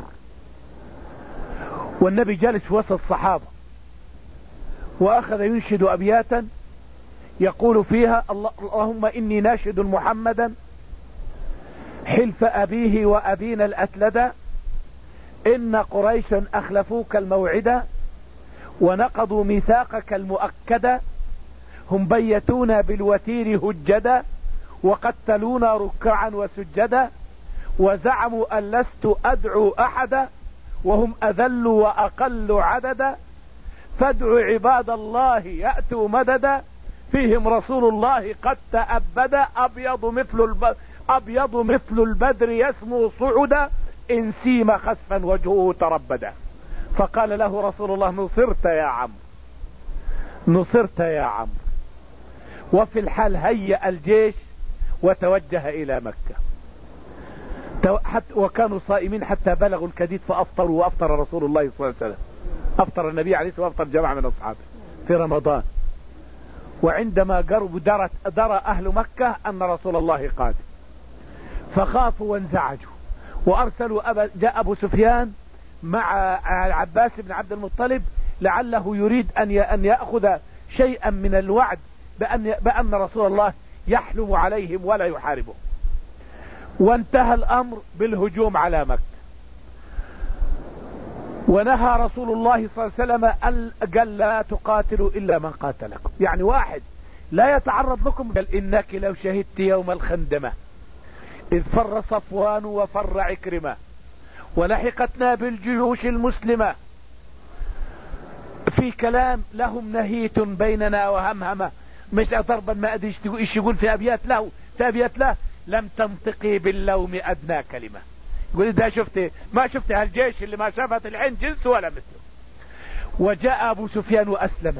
A: والنبي جالس في وسط الصحابة، واخذ ينشد ابياتا يقول فيها: اللهم اني ناشد محمدا حلف ابيه وابينا الاتلدا، ان قريشا اخلفوك الموعدا ونقضوا ميثاقك المؤكدا، هم بيتونا بالوتير هجدا وقتلونا ركعا وسجدا، وزعموا ان لست ادعو احدا وهم اذل واقل عددا، فادعوا عباد الله يأتوا مددا، فيهم رسول الله قد تأبدا، أبيض مثل البدر يسمو صعدا، إن سيم خسفا وجهه تربدا. فقال له رسول الله: نصرت يا عمرو، نصرت يا عمرو. وفي الحال هيأ الجيش وتوجه إلى مكة، وكانوا صائمين حتى بلغوا الكديد فأفطروا، وأفطر رسول الله صلى الله عليه وسلم، أفطر النبي عليه الصلاة والسلام، وأفطر جماعة من أصحابه في رمضان. وعندما قربوا درى أهل مكة أن رسول الله قادم، فخافوا وانزعجوا، وأرسلوا جاء أبو سفيان مع العباس بن عبد المطلب لعله يريد أن يأخذ شيئا من الوعد بأن رسول الله يحلم عليهم ولا يحاربهم. وانتهى الأمر بالهجوم على مكة، ونهى رسول الله صلى الله عليه وسلم قال: لا تقاتلوا إلا من قاتلكم، يعني واحد لا يتعرض لكم. قال: إنك لو شهدت يوم الخندمة إذ فر صفوان وفر عكرمة ولحقتنا بالجيوش المسلمة، في كلام لهم نهيت بيننا وهمهمة، مش ضربا ما أدري ايش يقول في أبيات له، في أبيات له: لم تنطقي باللوم أدنى كلمة. يقول: ده ما شفت هالجيش اللي ما شافت العين جنس ولا مثله. وجاء أبو سفيان وأسلم،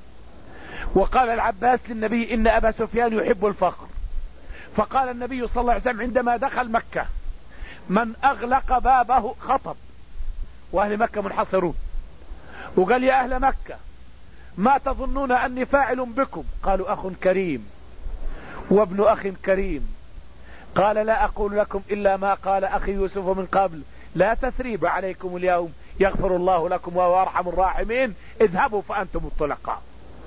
A: وقال العباس للنبي: إن أبا سفيان يحب الفقر. فقال النبي صلى الله عليه وسلم عندما دخل مكة: من أغلق بابه خطب، وأهل مكة منحصرون، وقال: يا أهل مكة ما تظنون أني فاعل بكم؟ قالوا: أخ كريم وابن أخ كريم. قال: لا أقول لكم إلا ما قال أخي يوسف من قبل: لا تثريب عليكم اليوم يغفر الله لكم وهو أرحم الراحمين، اذهبوا فأنتم الطلقاء.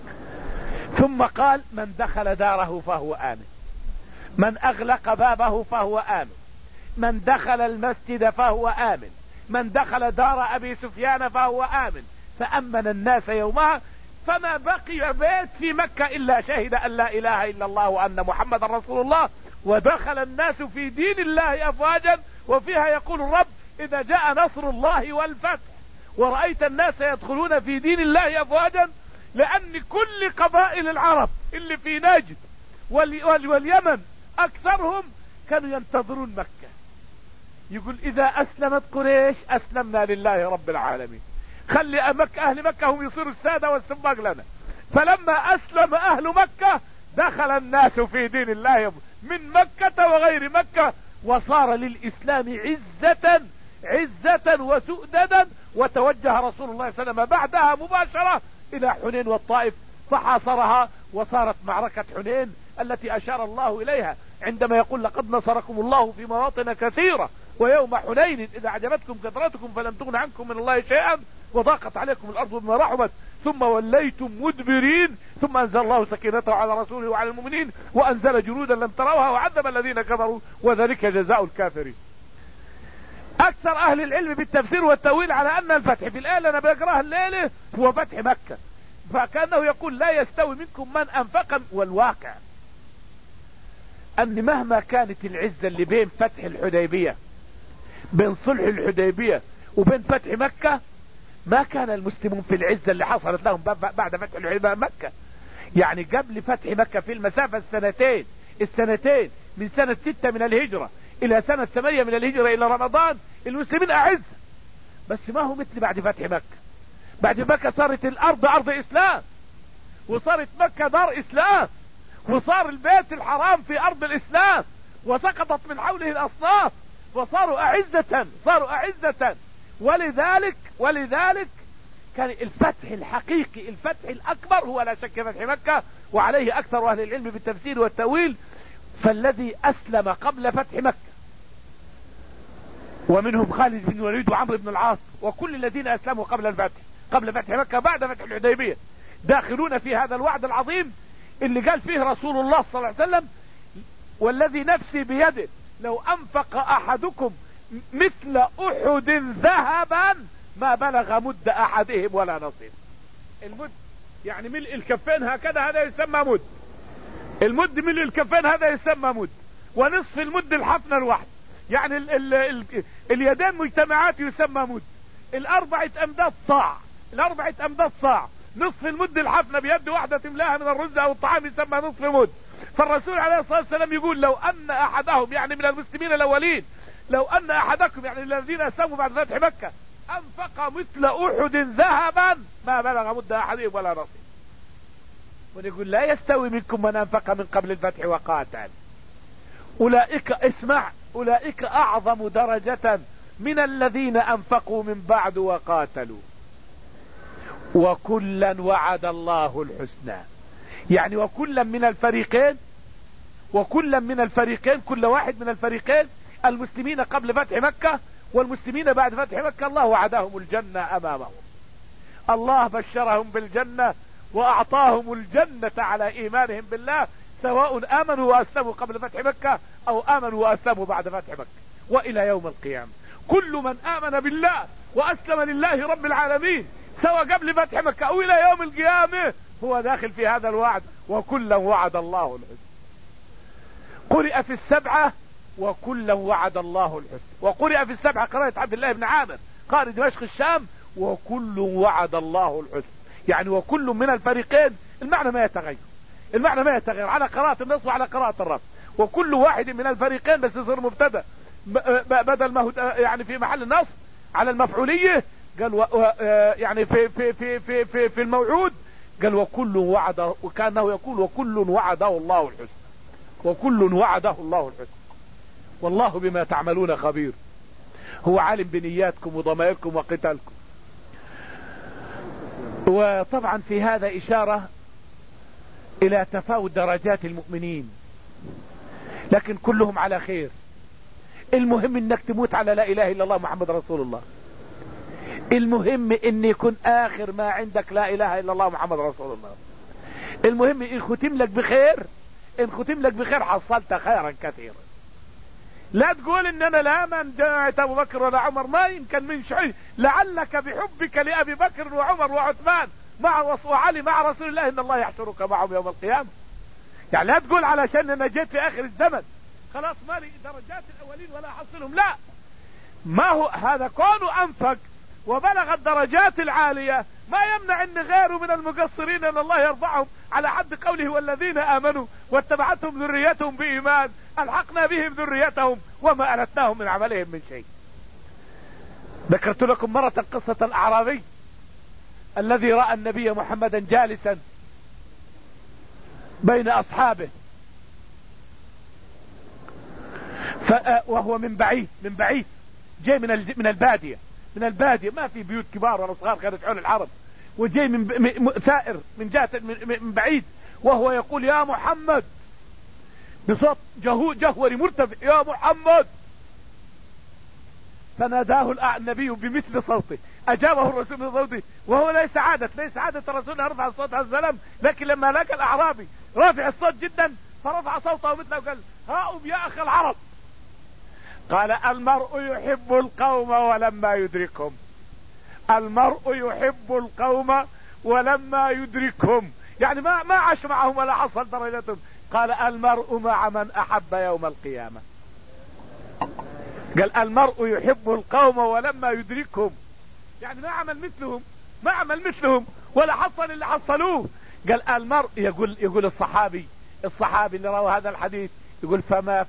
A: ثم قال: من دخل داره فهو آمن، من أغلق بابه فهو آمن، من دخل المسجد فهو آمن، من دخل دار أبي سفيان فهو آمن. فأمن الناس يومها، فما بقي بيت في مكة إلا شهد أن لا إله إلا الله وأن محمد رسول الله، ودخل الناس في دين الله أفواجا. وفيها يقول الرب: إذا جاء نصر الله والفتح ورأيت الناس يدخلون في دين الله أفواجا، لأن كل قبائل العرب اللي في نجد واليمن أكثرهم كانوا ينتظرون مكة. يقول: إذا أسلمت قريش أسلمنا لله رب العالمين، خلي أهل مكة هم يصيروا السادة والسباق لنا. فلما أسلم أهل مكة دخل الناس في دين الله من مكة وغير مكة، وصار للإسلام عزة وسؤددا. وتوجه رسول الله صلى الله عليه وسلم بعدها مباشرة إلى حنين والطائف فحاصرها، وصارت معركة حنين التي أشار الله إليها عندما يقول: لقد نصركم الله في مواطن كثيرة ويوم حنين إذا أعجبتكم كثرتكم فلم تغن عنكم من الله شيئا وضاقت عليكم الأرض بما رحبت ثم وليتم مدبرين، ثم أنزل الله سكينته على رسوله وعلى المؤمنين وأنزل جنودا لم تروها وعذب الذين كفروا وذلك جزاء الكافرين. أكثر أهل العلم بالتفسير والتأويل على أن الفتح في الآية اللي أنا بقراها الليلة هو فتح مكة، فكأنه يقول: لا يستوي منكم من أنفق. والواقع أن مهما كانت العزة اللي بين فتح الحديبية، بين صلح الحديبية وبين فتح مكة، ما كان المسلمون في العزة اللي حصلت لهم بعد فتح الحديبية مكة. يعني قبل فتح مكة في المسافة السنتين من سنة 6 من الهجرة إلى سنة 8 من الهجرة إلى رمضان، المسلمين أعز، بس ما هو مثل بعد فتح مكة. بعد مكة صارت الأرض أرض إسلام، وصارت مكة دار إسلام، وصار البيت الحرام في أرض الإسلام، وسقطت من حوله الأصناف، وصاروا أعزة. ولذلك كان الفتح الحقيقي، الفتح الأكبر هو لا شك فتح مكة، وعليه أكثر أهل العلم بالتفسير والتأويل. فالذي أسلم قبل فتح مكة، ومنهم خالد بن الوليد وعمرو بن العاص وكل الذين أسلموا قبل فتح مكة بعد فتح الحديبية، داخلون في هذا الوعد العظيم اللي قال فيه رسول الله صلى الله عليه وسلم: والذي نفسي بيده لو أنفق أحدكم مثل أحد ذهبا ما بلغ مد أحدهم ولا نصيب. المد يعني ملء الكفين هكذا، هذا يسمى مد. المد ملء الكفين هذا يسمى مد، ونصف المد الحفنة الواحد، يعني اليدين مجتمعات يسمى مد. الأربعة أمداد صاع، نصف المد الحفنة بيد واحدة تملاها من الرز أو الطعام يسمى نصف مد. فالرسول عليه الصلاة والسلام يقول: لو أن أحدهم، يعني من المسلمين الأولين، لو أن أحدكم، يعني الذين أسلموا بعد فتح مكة، أنفق مثل أحد ذهبا ما بلغ مد أحدهم ولا نصيب. ونقول: لا يستوي منكم من أنفق من قبل الفتح وقاتل. أولئك أعظم درجة من الذين أنفقوا من بعد وقاتلوا، وكلا وعد الله الحسنى. يعني وكلا من الفريقين، كل واحد من الفريقين، المسلمين قبل فتح مكة والمسلمين بعد فتح مكة، الله وعدهم الجنة أمامهم. الله بشرهم بالجنة وأعطاهم الجنة على إيمانهم بالله، سواء آمنوا وأسلموا قبل فتح مكة أو آمنوا وأسلموا بعد فتح مكة. وإلى يوم القيامة كل من آمن بالله وأسلم لله رب العالمين، سواء قبل فتح مكة أو إلى يوم القيامة، هو داخل في هذا الوعد: وكلا وعد الله الحسنى. قرئ في السبعة: وكلا وعد الله الحسنى. وقرئ في السبعة قراءة عبد الله بن عامر قارئ دمشق الشام: وكل وعد الله الحسنى. يعني وكل من الفريقين، المعنى ما يتغير على قراءة النص وعلى قراءة الرفع. وكل واحد من الفريقين، بس يصير مبتدا بدل ما هو يعني في محل النصب على المفعولية، قال يعني في الموعود قال: وكل وعده، وكانه يقول: وكل وعده الله الحسنى، وكل وعده الله الحسنى. والله بما تعملون خبير. هو عالم بنياتكم وضمائركم وقتالكم. وطبعا في هذا إشارة إلى تفاوت درجات المؤمنين، لكن كلهم على خير. المهم انك تموت على لا اله الا الله محمد رسول الله. المهم ان يكون اخر ما عندك لا اله الا الله محمد رسول الله. المهم ان ختم لك بخير حصلت خيرا كثيرا. لا تقول ان انا لا من جاءت ابو بكر ولا عمر، ما يمكن من شيء، لعلك بحبك لابي بكر وعمر وعثمان وعلي مع رسول الله ان الله يحشرك معهم يوم القيامة. يعني لا تقول علشان انا جيت في اخر الزمن خلاص مالي درجات الاولين ولا احصلهم، لا. ما هو هذا كونه انفق وبلغ الدرجات العالية، ما يمنع ان غيره من المقصرين ان الله يرفعهم على حد قوله: والذين امنوا واتبعتهم ذريتهم بايمان الحقنا بهم ذريتهم وما التناهم من عملهم من شيء. ذكرت لكم مرة قصة الاعرابي الذي رأى النبي محمدا جالسا بين اصحابه، وهو من بعيد جاي من البادية، ما في بيوت كبار ولا صغار كانت حول العرب، وجاي من ثائر من جهة من بعيد، وهو يقول: يا محمد، بصوت جهوري مرتفع: يا محمد. فناداه النبي بمثل صوته، اجابه الرسول بصوته، وهو ليس عادة الرسول يرفع الصوت على السلام، لكن لما لقى الاعرابي رافع الصوت جدا فرفع صوته مثله وقال: هاؤم يا اخي العرب. قال: المرء يحب القوم ولما يدركهم. المرء يحب القوم ولما يدركهم، يعني ما عاش معهم ولا حصل درجتهم. قال: المرء مع من احب يوم القيامة. قال: المرء يحب القوم ولما يدركهم، يعني ما عمل مثلهم ولا حصل اللي حصلوه. قال: المرء، يقول الصحابي اللي روى هذا الحديث، يقول: فما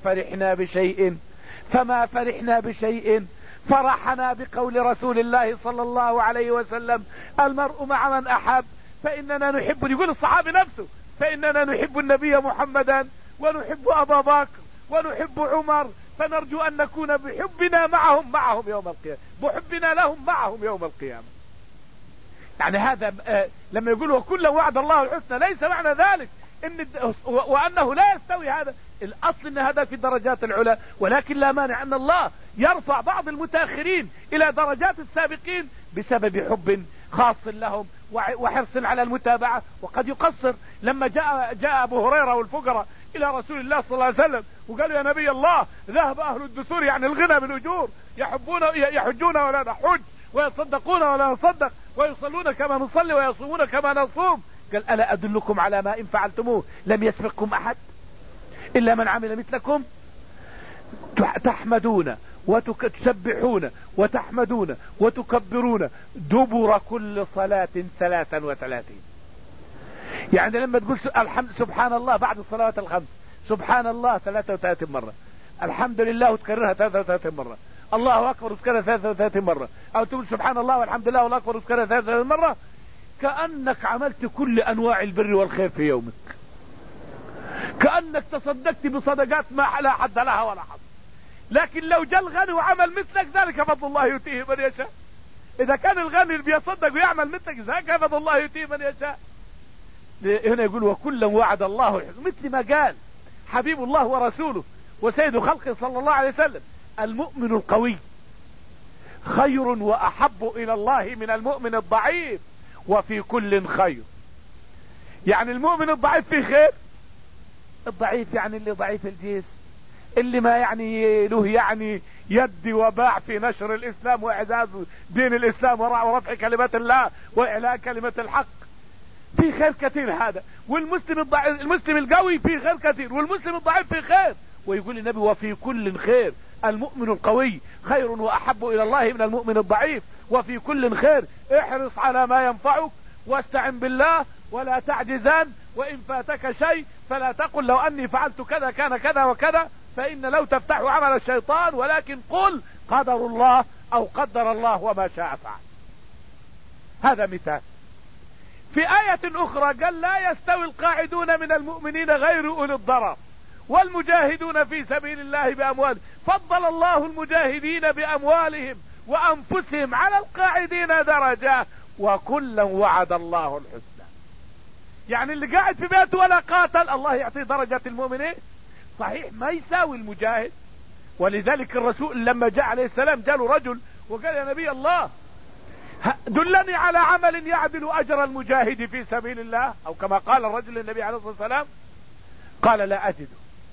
A: فرحنا بشيء فرحنا بقول رسول الله صلى الله عليه وسلم: المرء مع من احب. فاننا نحب، يقول الصحابي نفسه، فاننا نحب النبي محمدا ونحب ابا بكر ونحب عمر، فنرجو ان نكون بحبنا معهم يوم القيامة، بحبنا لهم معهم يوم القيامة. يعني هذا لما يقول: وكل وعد الله الحسنى، ليس معنى ذلك وانه لا يستوي هذا الاصل ان هذا في درجات العلا، ولكن لا مانع ان الله يرفع بعض المتاخرين الى درجات السابقين بسبب حب خاص لهم وحرص على المتابعة. وقد يقصر. لما جاء ابو هريرة والفقراء الى رسول الله صلى الله عليه وسلم وقالوا يا نبي الله ذهب اهل الدثور يعني الغنى بالاجور، يحجون ولا نحج، ويصدقون ولا نصدق، ويصلون كما نصلي، ويصومون كما نصوم. قال الا ادلكم على ما ان فعلتموه لم يسبقكم احد الا من عمل مثلكم؟ تحمدون وتسبحون وتحمدون وتكبرون دبر كل صلاة 33. يعني لما تقول الحمد سبحان الله بعد الصلوات الخمس، سبحان الله 33 مرة، الحمد لله وتكررها 33 مرة، الله اكبر وتكررها 33 مرة، او تقول سبحان الله والحمد لله والله اكبر وتكررها 33 مرة، كأنك عملت كل انواع البر والخير في يومك، كأنك تصدقت بصدقات ما لا حد لها ولا حد. لكن لو جاء الغني وعمل مثلك ذلك فضل الله يؤتيه من يشاء. اذا كان الغني اللي بيصدق ويعمل مثلك ذلك فضل الله يؤتيه من يشاء. هنا يقول وكلا وعد الله الحسنى، مثل ما قال حبيب الله ورسوله وسيد خلقه صلى الله عليه وسلم: المؤمن القوي خير واحب الى الله من المؤمن الضعيف وفي كل خير. يعني المؤمن الضعيف فيه خير، الضعيف يعني اللي ضعيف الجسم، اللي ما يعني له يعني يد وباع في نشر الاسلام واعزاز دين الاسلام ورفع كلمات الله واعلاء كلمة الحق، في خير كثير هذا. والمسلم الضعيف المسلم القوي فيه خير كثير، والمسلم الضعيف فيه خير. ويقول النبي وفي كل خير، المؤمن القوي خير واحب الى الله من المؤمن الضعيف وفي كل خير. احرص على ما ينفعك واستعن بالله ولا تعجزان، وان فاتك شيء فلا تقل لو اني فعلت كذا كان كذا وكذا، فإن لو تفتح عمل الشيطان، ولكن قل قدر الله أو قدر الله وما شاء فعل. هذا مثال. في آية أخرى قال لا يستوي القاعدون من المؤمنين غير أولي الضرر والمجاهدون في سبيل الله بأموالهم، فضل الله المجاهدين بأموالهم وأنفسهم على القاعدين درجة وكلا وعد الله الحسنى. يعني اللي قاعد في بيته ولا قاتل الله يعطيه درجة المؤمنين. صحيح ما يساوي المجاهد، ولذلك الرسول لما جاء عليه السلام جاء رجل وقال يا نبي الله دلني على عمل يعدل اجر المجاهد في سبيل الله، او كما قال الرجل للنبي عليه الصلاة والسلام قال لا اجده.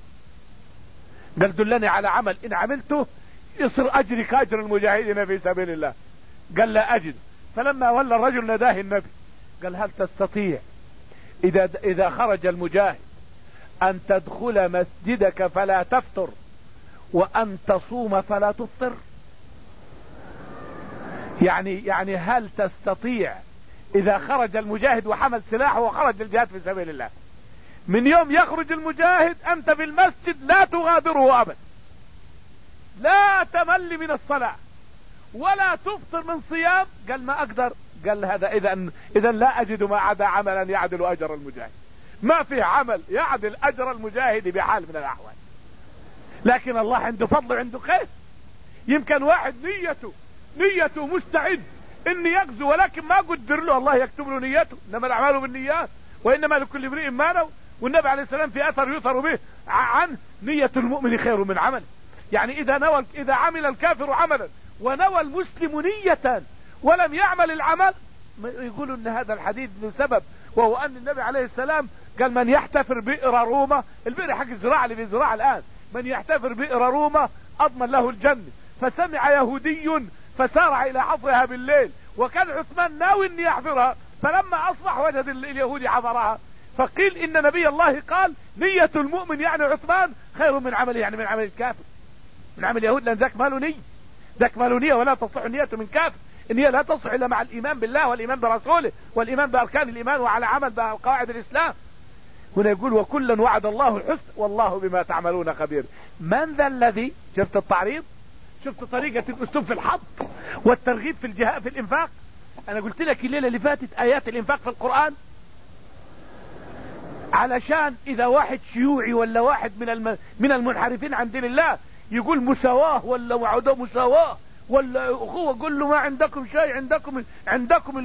A: قال دلني على عمل ان عملته يصير اجري كاجر المجاهدين في سبيل الله. قال لا اجده. فلما ولى الرجل نداه النبي قال هل تستطيع اذا خرج المجاهد ان تدخل مسجدك فلا تفطر وان تصوم فلا تفطر؟ يعني هل تستطيع اذا خرج المجاهد وحمل سلاحه وخرج الجهاد في سبيل الله، من يوم يخرج المجاهد انت في المسجد لا تغادره ابدا، لا تمل من الصلاة ولا تفطر من صيام؟ قال ما اقدر. قال هذا اذا لا اجد ما عدا عملا يعدل اجر المجاهد. ما في عمل يعدل اجر المجاهد بحال من الاحوال. لكن الله عنده فضل وعنده خير. يمكن واحد نيته مستعد ان يغزو، ولكن ما قدر له، الله يكتب له نيته، انما الاعمال بالنيات وانما لكل امرئ ما نوى. والنبي عليه السلام في اثر يؤثر به عن نية المؤمن خير من عمل. يعني اذا عمل الكافر عملا ونوى المسلم نية ولم يعمل العمل، يقولوا ان هذا الحديث له سبب، وهو ان النبي عليه السلام قال من يحتفر بئر رومة، البئر حق الزراعة اللي بيزرع الان، من يحتفر بئر رومة اضمن له الجنة. فسمع يهودي فسارع الى حفرها بالليل، وكان عثمان ناوي ان يحفرها، فلما اصبح وجد اليهودي حفرها. فقيل ان نبي الله قال نية المؤمن يعني عثمان خير من عمله، يعني من عمل الكافر، من عمل اليهود، لان ذاك ماله نية، ذاك ماله نية، ولا تصح النية من كافر. النية لا تصح الا مع الايمان بالله والايمان برسوله والايمان باركان الايمان وعلى عمل بقواعد الاسلام. هنا يقول وكلا وعد الله الحسنى والله بما تعملون خبير. من ذا الذي، شفت التعريض، شفت طريقة الاسلوب في الحط والترغيب في الجهاد في الانفاق. انا قلت لك الليلة اللي فاتت ايات الانفاق في القرآن، علشان اذا واحد شيوعي ولا واحد من المنحرفين عن دين الله يقول مساواة ولا وعده مساواة ولا اخوة، قل له ما عندكم شيء، عندكم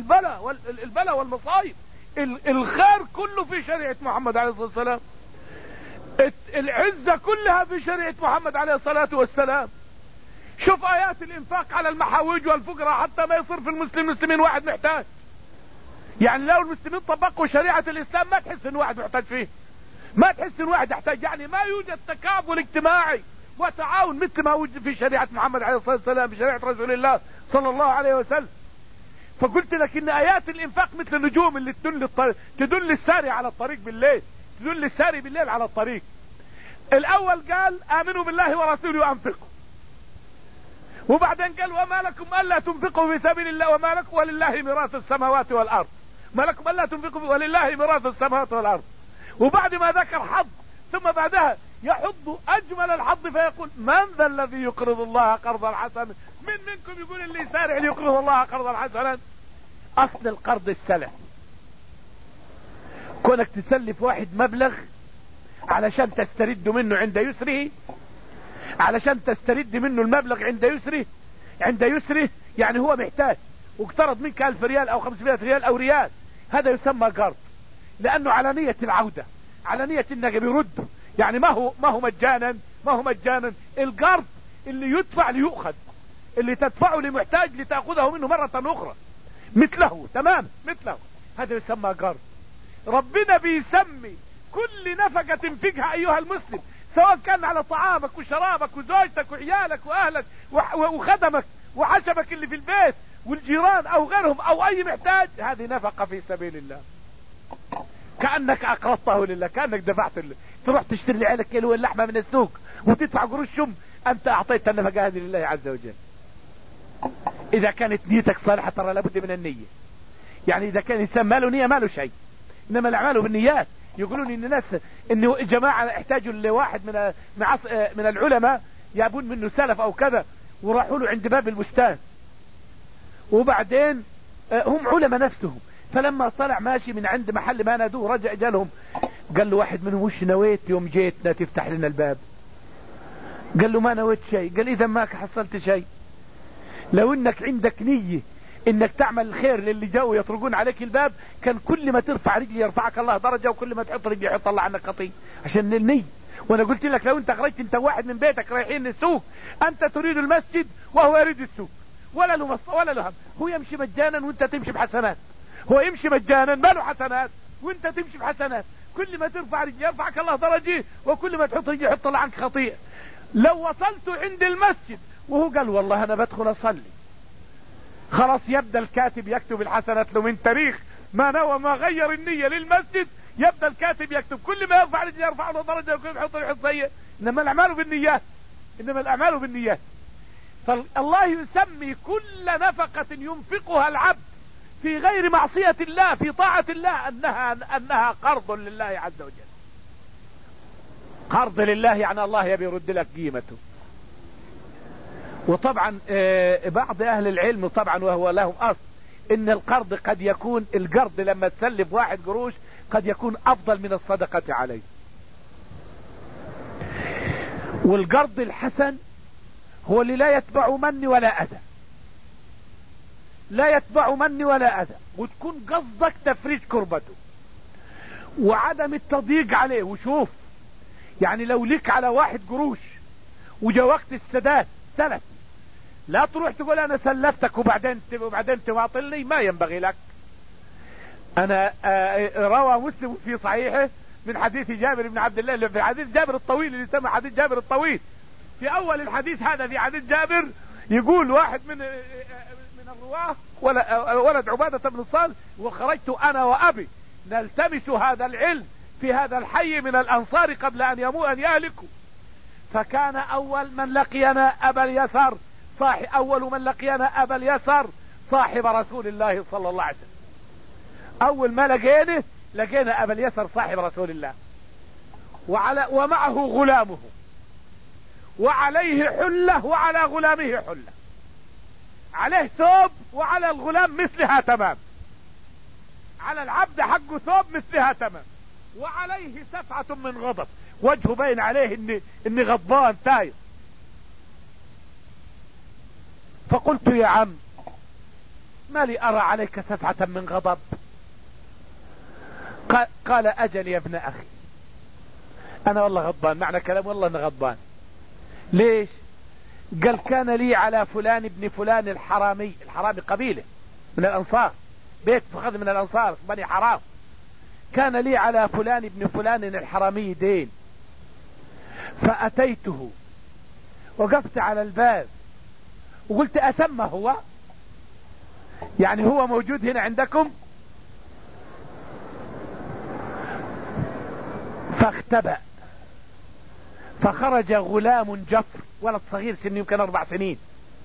A: البلاء والمصايب. الخير كله في شريعة محمد عليه الصلاة والسلام. العزة كلها في شريعة محمد عليه الصلاة والسلام. شوف ايات الانفاق على المحاويج والفقراء حتى ما يصير في المسلمين واحد محتاج. يعني لو المسلمين طبقوا شريعة الاسلام ما تحس ان واحد محتاج فيه، ما تحس ان واحد يحتاج. يعني ما يوجد تكافل اجتماعي وتعاون مثل ما وجد في شريعة محمد عليه الصلاة والسلام، في شريعة رسول الله صلى الله عليه وسلم. فقلت لك ان ايات الانفاق مثل النجوم اللي تدل الساري على الطريق بالليل، تدل الساري بالليل على الطريق. الاول قال امنوا بالله ورسوله وانفقوا، وبعدين قال وما لكم الا تنفقوا في سبيل الله وما لكم ولله ميراث السماوات والارض، ما لكم الا تنفقوا ولله ميراث السماوات والارض. وبعد ما ذكر حظ ثم بعدها يحض اجمل الحظ فيقول من ذا الذي يقرض الله قرضا حسنا، من منكم يقول اللي يسارع ليقرض الله قرضا حسنا. اصل القرض السلف، كونك تسلف واحد مبلغ علشان تسترد منه عند يسره، علشان تسترد منه المبلغ عند يسره يعني هو محتاج واقترض منك 1000 ريال او 500 ريال او ريال، هذا يسمى قرض، لانه على نية العودة، على نية انك بيرده. يعني ما هو مجانا. القرض اللي يدفع ليؤخذ، اللي تدفعه لمحتاج لتأخذه منه مرة اخرى مثله، تمام مثله، هذا يسمى قرض. ربنا بيسمي كل نفقة تنفقها ايها المسلم، سواء كان على طعامك وشرابك وزوجتك وعيالك واهلك وخدمك وعشبك اللي في البيت والجيران او غيرهم او اي محتاج، هذه نفقة في سبيل الله، كأنك اقرضته لله، كأنك دفعت له. تروح تشتري لعيالك كيلو اللحمة من السوق وتدفع قروش شم، انت اعطيت النفقة هذه لله عز وجل. اذا كانت نيتك صالحة ترى لابد من النية. يعني اذا كان انسان ما له نية ما له شيء، انما الاعمال بالنيات. يقولون ان الناس انه جماعة احتاجوا لواحد من العلماء يابون منه سلف او كذا، وراحوا له عند باب البستان، وبعدين هم علماء نفسهم، فلما طلع ماشي من عند محل ما نادوه رجع جالهم قال له واحد منهم وش نويت يوم جيتنا تفتح لنا الباب؟ قال له ما نويت شيء. قال اذا ما حصلت شيء. لو انك عندك نية انك تعمل الخير للي جاوا يطرقون عليك الباب، كان كل ما ترفع رجلي يرفعك الله درجة، وكل ما تحط رجلي يحط الله عنك خطيئة، عشان النية. وانا قلت لك لو انت خرجت انت واحد من بيتك رايحين السوق، انت تريد المسجد وهو يريد السوق، ولا له هم، هو يمشي مجانا وانت تمشي بحسنات، هو يمشي مجانا ما له حسنات وانت تمشي بحسنات، كل ما ترفع رجلي يرفعك الله درجة، وكل ما تحط رجلي يحط الله عنك خطيئة. لو وصلت عند المسجد وهو قال والله انا بدخل اصلي، خلاص يبدأ الكاتب يكتب الحسنات له من تاريخ ما نوى ما غير النية للمسجد، يبدأ الكاتب يكتب كل ما يرفع رجل يرفع له درجة وكل ما يحط يحط سيئة. انما الاعمال بالنيات، فالله يسمي كل نفقة ينفقها العبد في غير معصية الله في طاعة الله انها قرض لله عز وجل. قرض لله يعني الله يبي يرد لك قيمته. وطبعا بعض اهل العلم طبعا وهو لهم اصل ان القرض قد يكون، القرض لما تسلف واحد قروش قد يكون افضل من الصدقة عليه. والقرض الحسن هو اللي لا يتبع مني ولا اذى، لا يتبع مني ولا اذى، وتكون قصدك تفريج كربته وعدم التضييق عليه. وشوف يعني لو لك على واحد قروش وجا وقت السداد سلف، لا تروح تقول انا سلفتك وبعدين تواطلني، ما ينبغي لك. انا روى مسلم في صحيحه من حديث جابر بن عبد الله، في حديث جابر الطويل اللي يسمى حديث جابر الطويل. في اول الحديث هذا في حديث جابر يقول واحد من الرواه ولد عبادة بن الصالح وخرجت انا وابي نلتمس هذا العلم في هذا الحي من الانصار قبل ان يهلكوا، فكان اول من لقينا ابا اليسار صاحب رسول الله صلى الله عليه وسلم. اول ما لقينا ابا اليسار صاحب رسول الله، ومعه غلامه، وعليه حلة وعلى غلامه حلة، عليه ثوب وعلى الغلام مثلها تمام، على العبد حقه ثوب مثلها تمام، وعليه سفعة من غضب، وجهه باين عليه اني غضبان تاير. فقلت يا عم ما لي ارى عليك سفعة من غضب؟ قال اجل يا ابن اخي، انا والله غضبان، معنى كلام والله انا غضبان. ليش؟ قال كان لي على فلان ابن فلان الحرامي، الحرامي قبيلة من الانصار، بيت فخذ من الانصار بني حرام، كان لي على فلان ابن فلان الحرامي دين، فأتيته وقفت على الباب وقلت أسمى هو، يعني هو موجود هنا عندكم؟ فاختبأ، فخرج غلام جفر، ولد صغير سنه يمكن 4 سنين،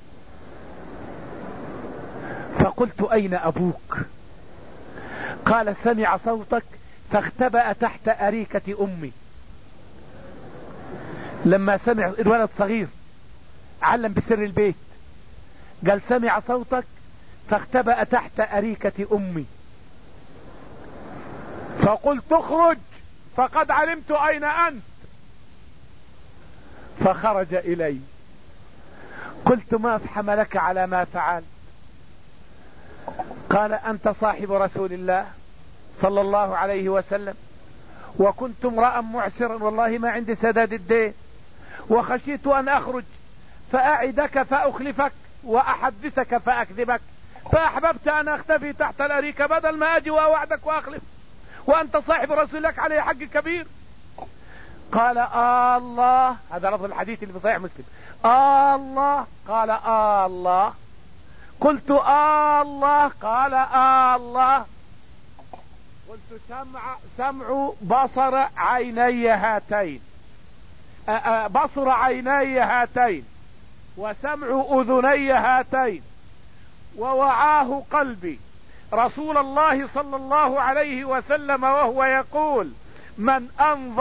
A: فقلت أين أبوك؟ قال سمع صوتك فاختبأ تحت أريكة أمي. لما سمع الولد صغير علم بسر البيت، قال سمع صوتك فاختبأ تحت أريكة أمي، فقلت اخرج فقد علمت أين أنت، فخرج إلي. قلت ما حملك على ما فعل؟ قال أنت صاحب رسول الله صلى الله عليه وسلم، وكنت امرأ معسرا والله ما عندي سداد الدين، وخشيت أن أخرج فأعدك فأخلفك وأحدثك فأكذبك، فأحببت أن أختفي تحت الأريكة بدل ما أجي وأوعدك وأخلف، وأنت صاحب رسول لك عليه حق كبير. قال الله، هذا لفظ الحديث اللي في صحيح مسلم، الله. قال الله. قلت الله. قال الله. قلت سمع بصر عيني هاتين، بصر عيني هاتين، وسمع أذني هاتين، ووعاه قلبي رسول الله صلى الله عليه وسلم وهو يقول من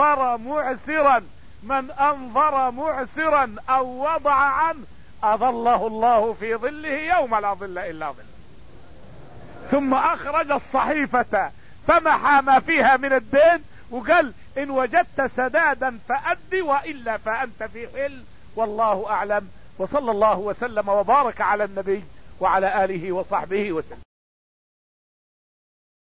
A: أنظر معسرا أو وضع عنه أظله الله في ظله يوم لا ظل إلا ظله. ثم أخرج الصحيفة فمحى ما فيها من الدين وقال إن وجدت سدادا فأدي وإلا فأنت في حل، والله أعلم. وصلى الله وسلم وبارك على النبي وعلى آله وصحبه وسلم.